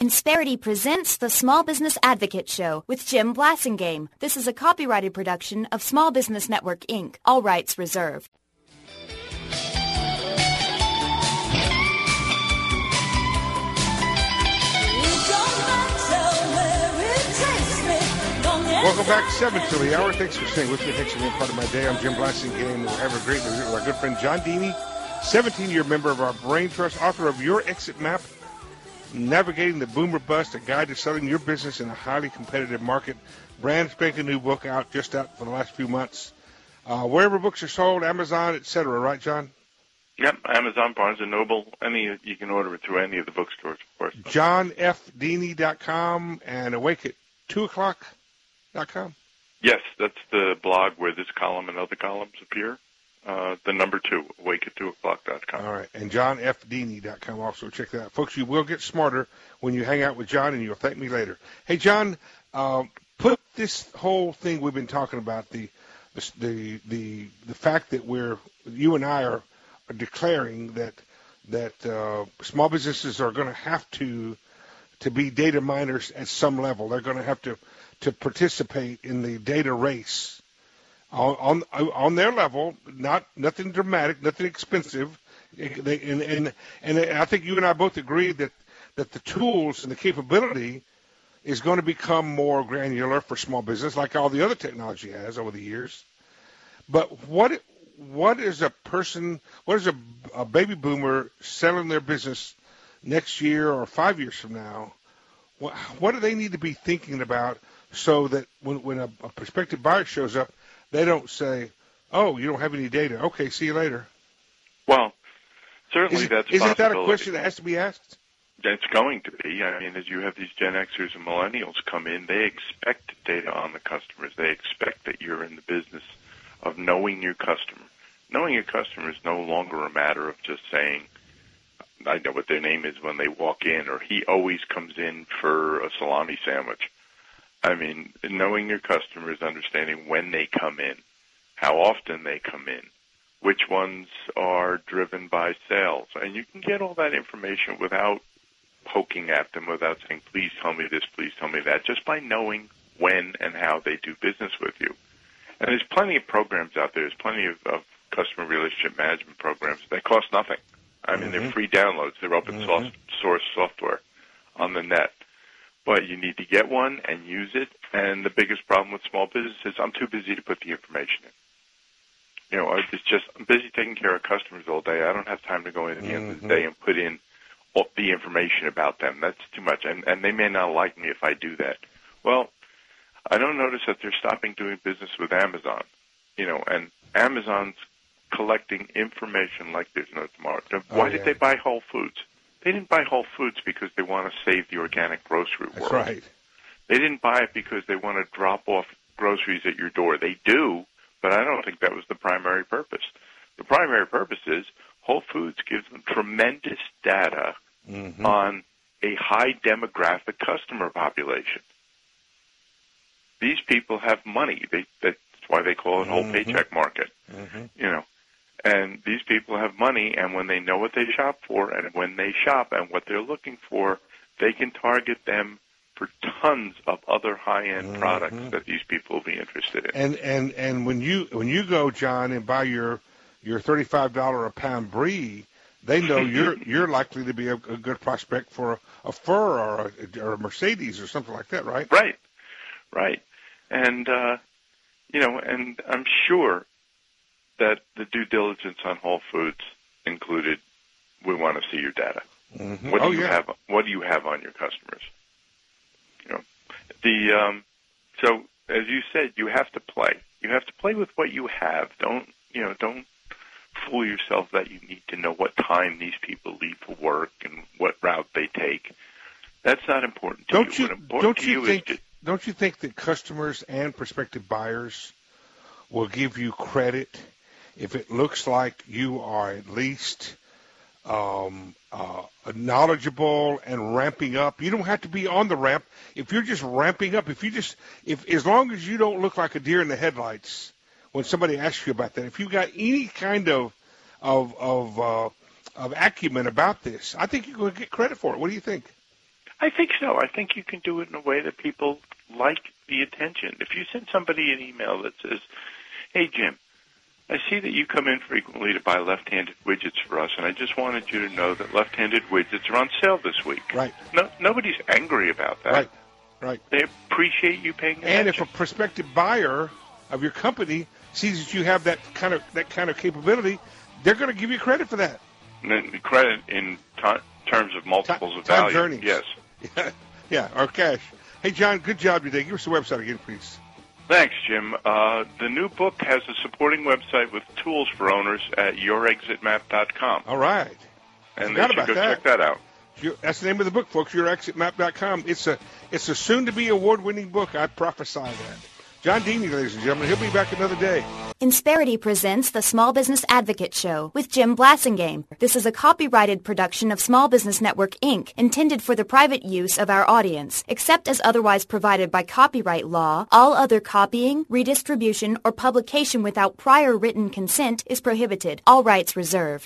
Insperity presents the Small Business Advocate Show with Jim Blasingame. This is a copyrighted production of Small Business Network, Inc., all rights reserved. Welcome back, 7 to the hour. Thanks for staying with me. Thanks for being part of my day. I'm Jim Blasingame. We'll have a great visit with our good friend John Deeney, 17-year member of our Brain Trust, author of Your Exit Map, Navigating the Boomer Bust, a guide to selling your business in a highly competitive market. Brand spanking new book out for the last few months. Wherever books are sold, Amazon, etc. Right, John? Yep, Amazon, Barnes & Noble. You can order it through any of the bookstores, of course. JohnFDeeney.com and awake@2o'clock.com. Yes, that's the blog where this column and other columns appear. The number 2, awake@2o'clock.com. All right, and JohnFDeeney.com also. Check that out. Folks, you will get smarter when you hang out with John, and you'll thank me later. Hey, John, put this whole thing we've been talking about, the fact that you and I are declaring that small businesses are going to have to be data miners at some level. They're going to have to participate in the data race on their level. Nothing dramatic, nothing expensive. And I think you and I both agree that the tools and the capability is going to become more granular for small business, like all the other technology has over the years. But what is a baby boomer selling their business next year or 5 years from now? What do they need to be thinking about so that when a prospective buyer shows up, they don't say, "Oh, you don't have any data. Okay, see you later." Well, certainly that's a possibility. Isn't that a question that has to be asked? It's going to be. I mean, as you have these Gen Xers and Millennials come in, they expect data on the customers. They expect that you're in the business of knowing your customer. Knowing your customer is no longer a matter of just saying, I know what their name is when they walk in, or he always comes in for a salami sandwich. I mean, knowing your customer is understanding when they come in, how often they come in, which ones are driven by sales. And you can get all that information without poking at them, without saying, please tell me this, please tell me that, just by knowing when and how they do business with you. And there's plenty of programs out there. There's plenty of customer relationship management programs that cost nothing. I mean, they're free downloads. They're open source software on the net. But you need to get one and use it. And the biggest problem with small business is I'm too busy to put the information in. You know, it's just I'm busy taking care of customers all day. I don't have time to go in at the end of the day and put in all the information about them. That's too much. And they may not like me if I do that. Well, I don't notice that they're stopping doing business with Amazon. You know, and Amazon's collecting information like there's no tomorrow. Why did they buy Whole Foods? They didn't buy Whole Foods because they want to save the organic grocery world. That's right. They didn't buy it because they want to drop off groceries at your door. They do, but I don't think that was the primary purpose. The primary purpose is Whole Foods gives them tremendous data on a high demographic customer population. These people have money. That's why they call it whole paycheck market. You know. And these people have money, and when they know what they shop for and when they shop and what they're looking for, they can target them for tons of other high-end products that these people will be interested in. And when you go, John, and buy your $35 a pound brie, they know you're likely to be a good prospect for a fur or a Mercedes or something like that, right? Right. And you know, and I'm sure that the due diligence on Whole Foods included, we want to see your data. What do you have? What do you have on your customers? You know, so as you said, you have to play. You have to play with what you have. Don't fool yourself that you need to know what time these people leave for work and what route they take. That's not important to you. Don't you think that customers and prospective buyers will give you credit if it looks like you are at least knowledgeable and ramping up? You don't have to be on the ramp. If you're just ramping up, if as long as you don't look like a deer in the headlights when somebody asks you about that, if you got any kind of acumen about this, I think you're going to get credit for it. What do you think? I think so. I think you can do it in a way that people like the attention. If you send somebody an email that says, "Hey, Jim, I see that you come in frequently to buy left-handed widgets for us, and I just wanted you to know that left-handed widgets are on sale this week." Right. No, nobody's angry about that. Right. They appreciate you paying attention. And if a prospective buyer of your company sees that you have that kind of capability, they're going to give you credit for that. And then the credit in terms of multiples of time value. Earnings. Yes. Yeah, or cash. Hey, John, good job today. Give us the website again, please. Thanks, Jim. The new book has a supporting website with tools for owners at yourexitmap.com. All right. And they should go check that out. That's the name of the book, folks, yourexitmap.com. It's a soon-to-be award-winning book. I prophesy that. John Deeney, ladies and gentlemen. He'll be back another day. Insperity presents the Small Business Advocate Show with Jim Blassingame. This is a copyrighted production of Small Business Network, Inc., intended for the private use of our audience. Except as otherwise provided by copyright law, all other copying, redistribution, or publication without prior written consent is prohibited. All rights reserved.